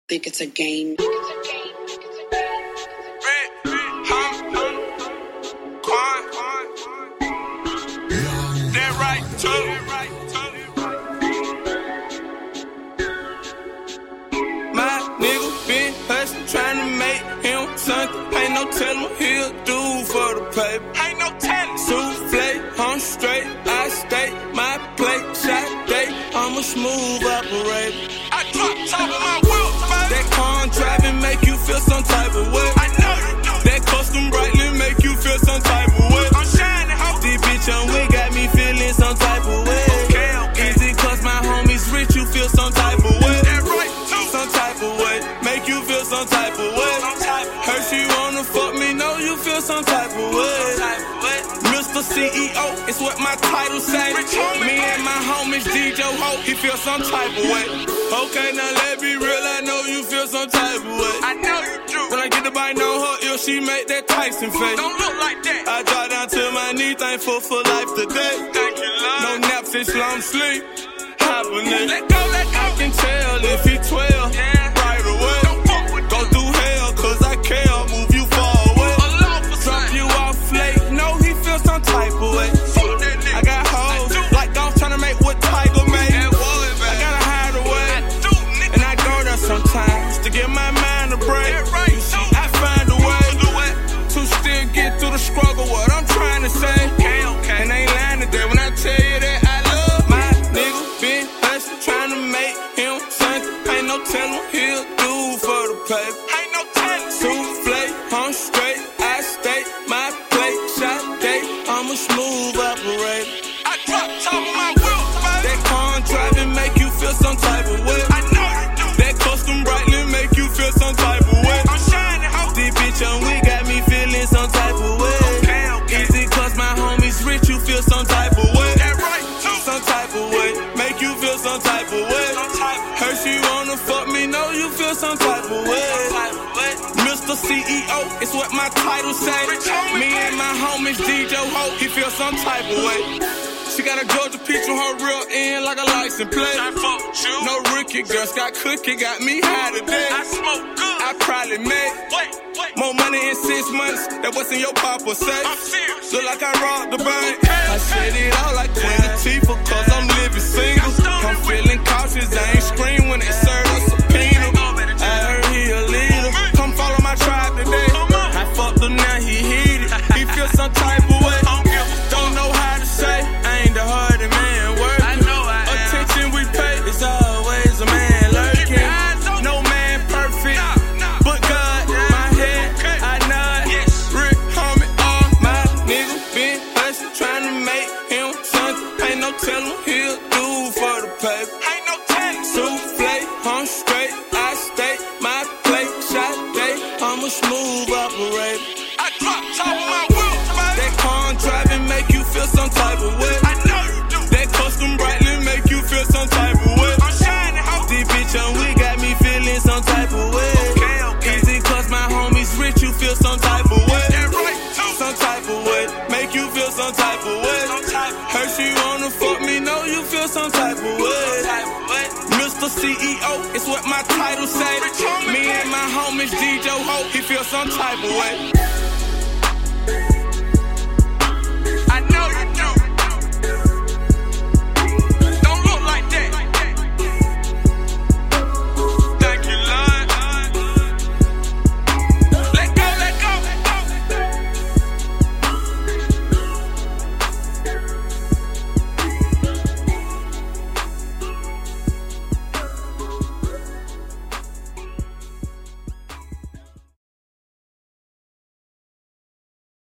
think it's a game. My nigga been hustling, trying to make him something. Ain't no telling he'll do for the paper. Ain't no telling. Souffle, I'm straight, I stay. My plate, shot day, I'm a smooth operator. I drop top of my wheel, that car driving make you feel some type of way. I know you do. That custom brightly make you feel some type of way. I'm shining, ho. This bitch on we got me feeling some type of way. Okay. Is it cause my homies rich, you feel some type of way? That right, too. Some type of way, make you feel some type of way. Her she wanna fuck me, know you feel some type of way. Mr. CEO, it's what my title say. Me and my homies DJ Ho, he feel some type of way. Okay, now let me real, I know you feel some type of way. I know you do. When I get the bite on her ill, she make that Tyson face. Don't look like that. I drop down to my knee, thankful for life today. Thank you, Lord. No naps, it's long sleep. Hibernate. Let go, let go. I can tell if he 12, yeah. Right away. Don't fuck with go through hell, cause I care, move you far away. Drop you off late, know he feel some type of way. I got hoes, like I'm tryna make what Tiger made. I gotta hide away, and I go there sometimes to get my mind a break. I find a way to still get through the struggle, what I'm trying to say. And I ain't lying today when I tell you that I love my nigga. Been hustling, trying to make him something. Ain't no telling he'll do for the paper. Ain't no telling. Souffle, I'm straight, I stay. My plate, shot day, I'm a smooth operator. I drop top of my wheel, that car driving make you feel some type of way. I know you do. That custom brightly make you feel some type of way. I'm shining, ho. This bitch on we got me feeling some type of way. Okay. Is it cause my homies rich, you feel some type of way? That right, too. Some type of way, make you feel some type of way. Her she wanna fuck me, know you feel some type of way. Mr. CEO, it's what my title say. Me and my homies DJ Ho, he feel some type of way. She got a Georgia peach on her real end like a license plate. No rookie, girl, Scott Cookie got me high today. I smoke good. I probably made more money in 6 months than what's in your papa safe. I'm serious. Look like I robbed the bank. I said it all like Queen Latifah, cause I'm living single. I'm feeling cautious, I ain't scream when they serve a subpoena. I heard he a leader. Come follow my tribe today. I fucked him, now he heated. He feel some type of way. Don't know how to say. I ain't the hardest man working. Attention we pay, it's always a man lurking. No man perfect, but God, my head, I nod. Rick, homie, all my niggas been hustling, trying to make him something. Ain't no telling he'll do for the paper. Ain't no telling. Souffle, I'm straight, I stay. My plate, shot day, I'm a smooth operator. I drop top of my wheel, that car driving make you feel some type of way. I know you do. That custom brightly make you feel some type of way. I'm shining, ho. This bitch on we got me feeling some type of way. Okay. Is it cause my homies rich, you feel some type of way? That right, too. Some type of way, make you feel some type of way. Her she wanna fuck me, know you feel some type of way. Mr. CEO, it's what my title say. Me and my homies DJ Ho, he feel some type of way.